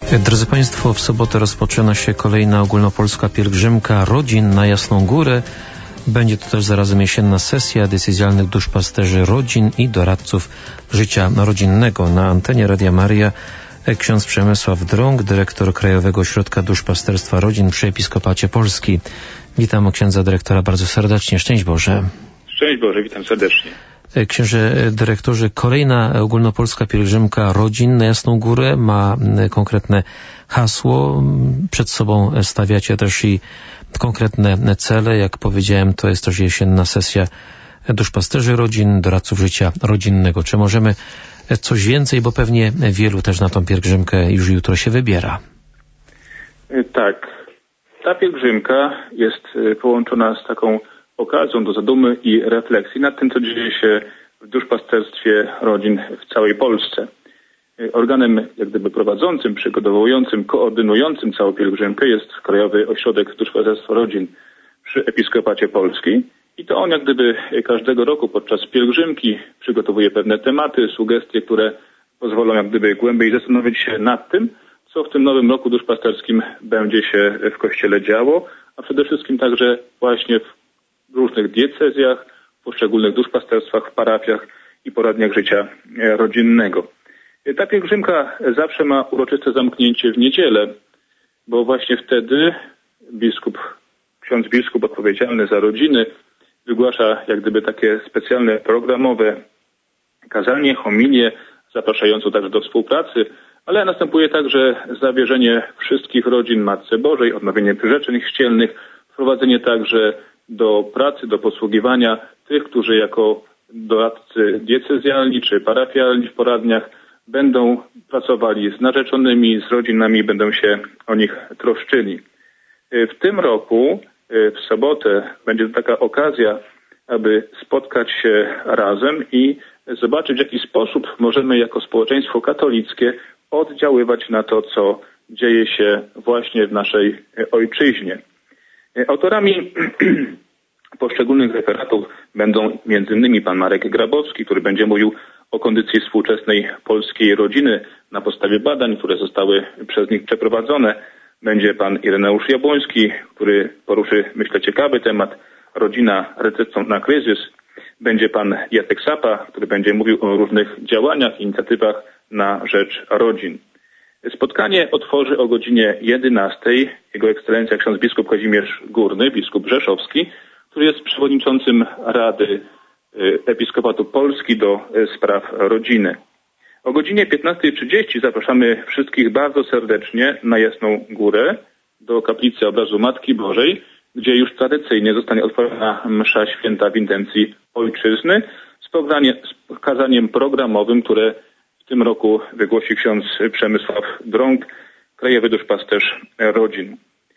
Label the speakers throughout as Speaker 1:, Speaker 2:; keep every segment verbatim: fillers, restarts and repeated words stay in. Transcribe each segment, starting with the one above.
Speaker 1: Drodzy Państwo, w sobotę rozpoczyna się kolejna ogólnopolska pielgrzymka rodzin na Jasną Górę. Będzie to też zarazem jesienna sesja decyzjalnych duszpasterzy rodzin i doradców życia rodzinnego. Na antenie Radia Maryja ksiądz Przemysław Drąg, dyrektor Krajowego Ośrodka Duszpasterstwa Rodzin przy Episkopacie Polski. Witam księdza dyrektora bardzo serdecznie. Szczęść Boże.
Speaker 2: Szczęść Boże, witam serdecznie.
Speaker 1: Księże dyrektorze, kolejna ogólnopolska pielgrzymka rodzin na Jasną Górę ma konkretne hasło. Przed sobą stawiacie też i konkretne cele. Jak powiedziałem, to jest też jesienna sesja duszpasterzy rodzin, doradców życia rodzinnego. Czy możemy coś więcej, bo pewnie wielu też na tą pielgrzymkę już jutro się wybiera?
Speaker 2: Tak. Ta pielgrzymka jest połączona z taką okazją do zadumy i refleksji nad tym, co dzieje się w duszpasterstwie rodzin w całej Polsce. Organem jak gdyby prowadzącym, przygotowującym, koordynującym całą pielgrzymkę jest Krajowy Ośrodek Duszpasterstwa Rodzin przy Episkopacie Polski. I to on jak gdyby każdego roku podczas pielgrzymki przygotowuje pewne tematy, sugestie, które pozwolą jak gdyby głębiej zastanowić się nad tym, co w tym nowym roku duszpasterskim będzie się w Kościele działo, a przede wszystkim także właśnie w różnych diecezjach, w poszczególnych duszpasterstwach, w parafiach i poradniach życia rodzinnego. Ta pielgrzymka zawsze ma uroczyste zamknięcie w niedzielę, bo właśnie wtedy biskup, ksiądz biskup odpowiedzialny za rodziny wygłasza jak gdyby takie specjalne programowe kazanie, homilię, zapraszającą także do współpracy, ale następuje także zawierzenie wszystkich rodzin Matce Bożej, odnowienie przyrzeczeń chrzcielnych, wprowadzenie także do pracy, do posługiwania tych, którzy jako doradcy diecezjalni czy parafialni w poradniach będą pracowali z narzeczonymi, z rodzinami, będą się o nich troszczyli. W tym roku, w sobotę, będzie to taka okazja, aby spotkać się razem i zobaczyć, w jaki sposób możemy jako społeczeństwo katolickie oddziaływać na to, co dzieje się właśnie w naszej ojczyźnie. Autorami poszczególnych referatów będą między innymi pan Marek Grabowski, który będzie mówił o kondycji współczesnej polskiej rodziny na podstawie badań, które zostały przez nich przeprowadzone. Będzie pan Ireneusz Jabłoński, który poruszy, myślę, ciekawy temat rodzina receptą na kryzys. Będzie pan Jacek Sapa, który będzie mówił o różnych działaniach, inicjatywach na rzecz rodzin. Spotkanie otworzy o godzinie jedenastej Jego Ekscelencja ksiądz biskup Kazimierz Górny, biskup rzeszowski, który jest przewodniczącym Rady Episkopatu Polski do spraw rodziny. O godzinie piętnastej trzydzieści zapraszamy wszystkich bardzo serdecznie na Jasną Górę do kaplicy obrazu Matki Bożej, gdzie już tradycyjnie zostanie otworzona msza święta w intencji ojczyzny z, z kazaniem programowym, które w tym roku wygłosi ksiądz Przemysław Drąg, Krajowy Duszpasterz Rodzin.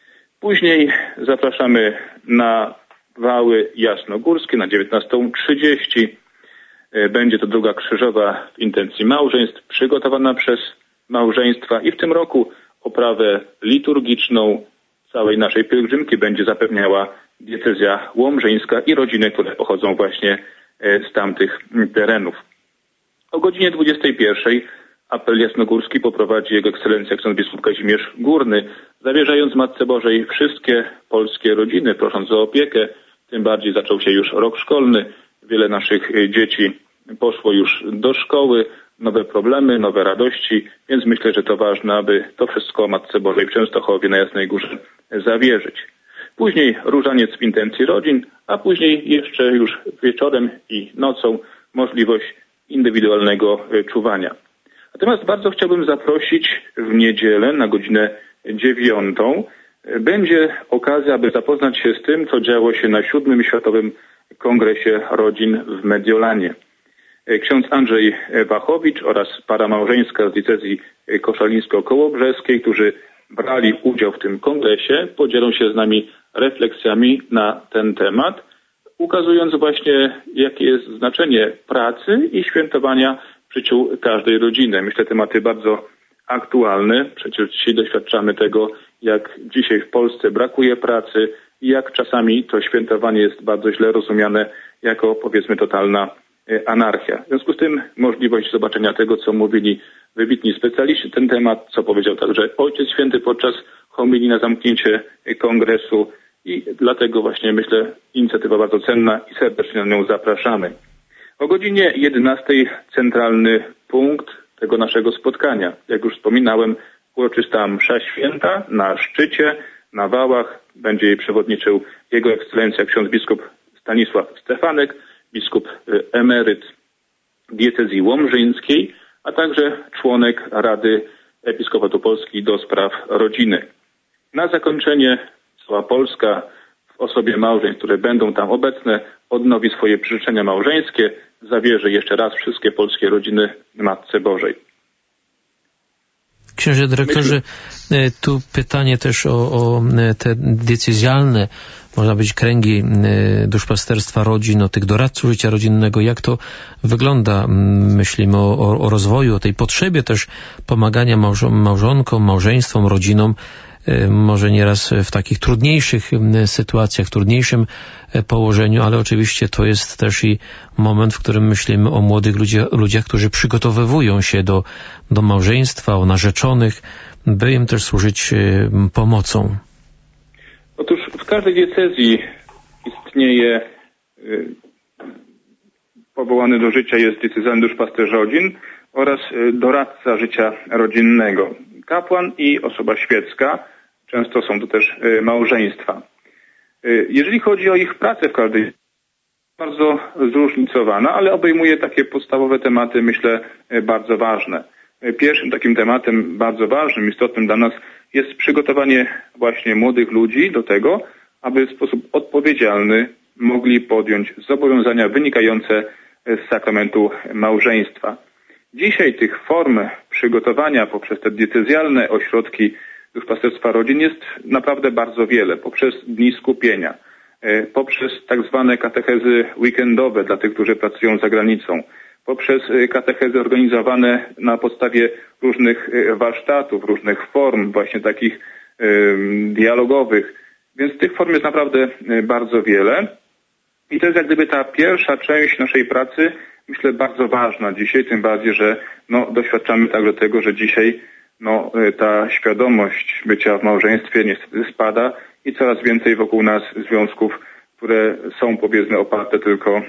Speaker 2: Później zapraszamy na Wały Jasnogórskie na dziewiętnastą trzydzieści. Będzie to droga krzyżowa w intencji małżeństw, przygotowana przez małżeństwa i w tym roku oprawę liturgiczną całej naszej pielgrzymki będzie zapewniała diecezja łomżyńska i rodziny, które pochodzą właśnie z tamtych terenów. O godzinie dwudziestej pierwszej apel jasnogórski poprowadzi Jego Ekscelencja ksiądz biskup Kazimierz Górny, zawierzając Matce Bożej wszystkie polskie rodziny, prosząc o opiekę. Tym bardziej zaczął się już rok szkolny. Wiele naszych dzieci poszło już do szkoły, nowe problemy, nowe radości, więc myślę, że to ważne, aby to wszystko Matce Bożej w Częstochowie na Jasnej Górze zawierzyć. Później różaniec w intencji rodzin, a później jeszcze już wieczorem i nocą możliwość indywidualnego czuwania. Natomiast bardzo chciałbym zaprosić w niedzielę na godzinę dziewiątą. Będzie okazja, aby zapoznać się z tym, co działo się na siódmym Światowym Kongresie Rodzin w Mediolanie. Ksiądz Andrzej Wachowicz oraz para małżeńska z diecezji koszalińsko-kołobrzeskiej, którzy brali udział w tym kongresie, podzielą się z nami refleksjami na ten temat, ukazując właśnie, jakie jest znaczenie pracy i świętowania w życiu każdej rodziny. Myślę, tematy bardzo aktualne. Przecież dzisiaj doświadczamy tego, jak dzisiaj w Polsce brakuje pracy i jak czasami to świętowanie jest bardzo źle rozumiane jako, powiedzmy, totalna anarchia. W związku z tym możliwość zobaczenia tego, co mówili wybitni specjaliści ten temat, co powiedział także Ojciec Święty podczas homilii na zamknięcie kongresu i dlatego właśnie myślę inicjatywa bardzo cenna i serdecznie na nią zapraszamy. O godzinie jedenastej centralny punkt tego naszego spotkania. Jak już wspominałem, uroczysta msza święta na szczycie, na Wałach. Będzie jej przewodniczył Jego Ekscelencja ksiądz biskup Stanisław Stefanek, biskup emeryt diecezji łomżyńskiej, a także członek Rady Episkopatu Polski do spraw rodziny. Na zakończenie cała Polska w osobie małżeństw, które będą tam obecne, odnowi swoje przyrzeczenia małżeńskie, zawierzy jeszcze raz wszystkie polskie rodziny Matce Bożej.
Speaker 1: Księże dyrektorze, tu pytanie też o, o te decyzjalne, można powiedzieć, kręgi duszpasterstwa rodzin, o tych doradców życia rodzinnego. Jak to wygląda? Myślimy o, o, o rozwoju, o tej potrzebie też pomagania małżon- małżonkom, małżeństwom, rodzinom, może nieraz w takich trudniejszych sytuacjach, w trudniejszym położeniu, ale oczywiście to jest też i moment, w którym myślimy o młodych ludziach, ludziach którzy przygotowywują się do, do małżeństwa, o narzeczonych, by im też służyć pomocą.
Speaker 2: Otóż w każdej diecezji istnieje y, powołany do życia jest diecezjalny duszpasterz rodzin oraz y, doradca życia rodzinnego. Kapłan i osoba świecka, często są to też y, małżeństwa. Y, jeżeli chodzi o ich pracę w każdej, bardzo zróżnicowana, ale obejmuje takie podstawowe tematy, myślę, y, bardzo ważne. Y, pierwszym takim tematem bardzo ważnym, istotnym dla nas jest przygotowanie właśnie młodych ludzi do tego, aby w sposób odpowiedzialny mogli podjąć zobowiązania wynikające z sakramentu małżeństwa. Dzisiaj tych form przygotowania poprzez te diecezjalne ośrodki duszpasterstwa rodzin jest naprawdę bardzo wiele. Poprzez dni skupienia, poprzez tak zwane katechezy weekendowe dla tych, którzy pracują za granicą, poprzez katechezy organizowane na podstawie różnych warsztatów, różnych form właśnie takich dialogowych. Więc tych form jest naprawdę bardzo wiele. I to jest jak gdyby ta pierwsza część naszej pracy, myślę, bardzo ważna dzisiaj, tym bardziej, że no, doświadczamy także tego, że dzisiaj no, ta świadomość bycia w małżeństwie niestety spada i coraz więcej wokół nas związków, które są, powiedzmy, oparte tylko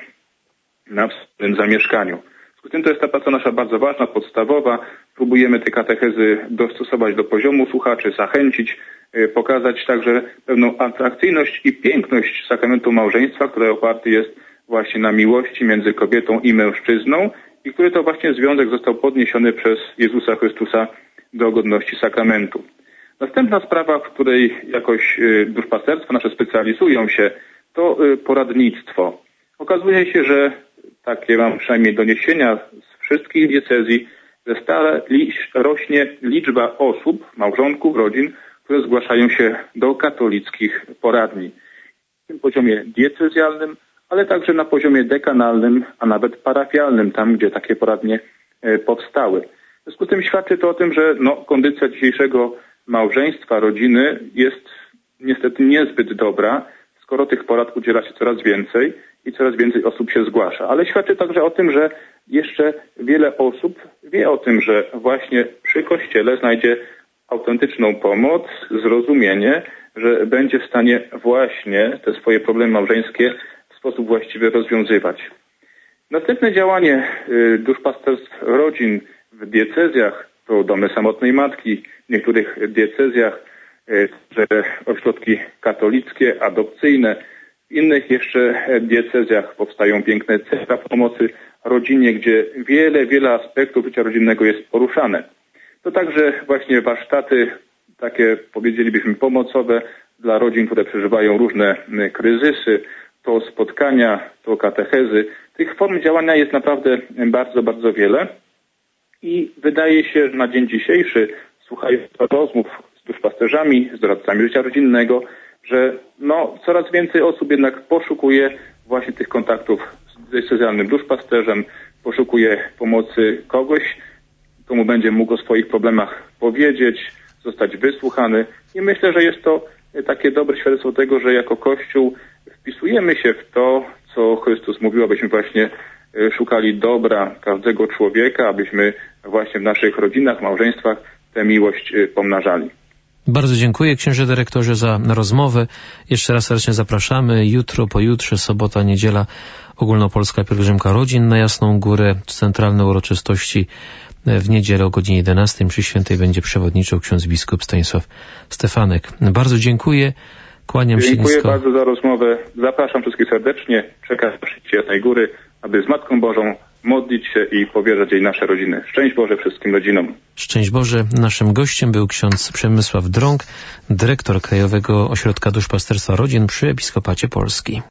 Speaker 2: na wspólnym zamieszkaniu. W tym to jest ta praca nasza bardzo ważna, podstawowa. Próbujemy te katechezy dostosować do poziomu słuchaczy, zachęcić, pokazać także pewną atrakcyjność i piękność sakramentu małżeństwa, który oparty jest właśnie na miłości między kobietą i mężczyzną i który to właśnie związek został podniesiony przez Jezusa Chrystusa do godności sakramentu. Następna sprawa, w której jakoś duszpasterstwa nasze specjalizują się, to poradnictwo. Okazuje się, że takie mam przynajmniej doniesienia z wszystkich diecezji, że stale rośnie liczba osób, małżonków, rodzin, które zgłaszają się do katolickich poradni. Na tym poziomie diecezjalnym, ale także na poziomie dekanalnym, a nawet parafialnym, tam gdzie takie poradnie powstały. W związku z tym świadczy to o tym, że no, kondycja dzisiejszego małżeństwa, rodziny jest niestety niezbyt dobra, skoro tych porad udziela się coraz więcej i coraz więcej osób się zgłasza. Ale świadczy także o tym, że jeszcze wiele osób wie o tym, że właśnie przy Kościele znajdzie autentyczną pomoc, zrozumienie, że będzie w stanie właśnie te swoje problemy małżeńskie w sposób właściwy rozwiązywać. Następne działanie duszpasterstw rodzin w diecezjach to domy samotnej matki, w niektórych diecezjach że ośrodki katolickie, adopcyjne, w innych jeszcze diecezjach powstają piękne centra pomocy rodzinie, gdzie wiele, wiele aspektów życia rodzinnego jest poruszane. To także właśnie warsztaty, takie powiedzielibyśmy pomocowe dla rodzin, które przeżywają różne kryzysy, to spotkania, to katechezy. Tych form działania jest naprawdę bardzo, bardzo wiele i wydaje się, że na dzień dzisiejszy, słuchając rozmów z duszpasterzami, z doradcami życia rodzinnego, że no, coraz więcej osób jednak poszukuje właśnie tych kontaktów z diecezjalnym duszpasterzem, poszukuje pomocy kogoś, komu będzie mógł o swoich problemach powiedzieć, zostać wysłuchany. I myślę, że jest to takie dobre świadectwo tego, że jako Kościół wpisujemy się w to, co Chrystus mówił, abyśmy właśnie szukali dobra każdego człowieka, abyśmy właśnie w naszych rodzinach, małżeństwach tę miłość pomnażali.
Speaker 1: Bardzo dziękuję, księże dyrektorze, za rozmowę. Jeszcze raz serdecznie zapraszamy. Jutro, pojutrze, sobota, niedziela, ogólnopolska pielgrzymka rodzin na Jasną Górę. Centralne uroczystości w niedzielę o godzinie jedenastej przy świętej będzie przewodniczył ksiądz biskup Stanisław Stefanek. Bardzo dziękuję. Kłaniam
Speaker 2: dziękuję
Speaker 1: się nisko.
Speaker 2: Dziękuję bardzo za rozmowę. Zapraszam wszystkich serdecznie. Czekam na przyjście Jasnej Góry, aby z Matką Bożą modlić się i powierzać jej nasze rodziny. Szczęść Boże wszystkim rodzinom.
Speaker 1: Szczęść Boże. Naszym gościem był ksiądz Przemysław Drąg, dyrektor Krajowego Ośrodka Duszpasterstwa Rodzin przy Episkopacie Polski.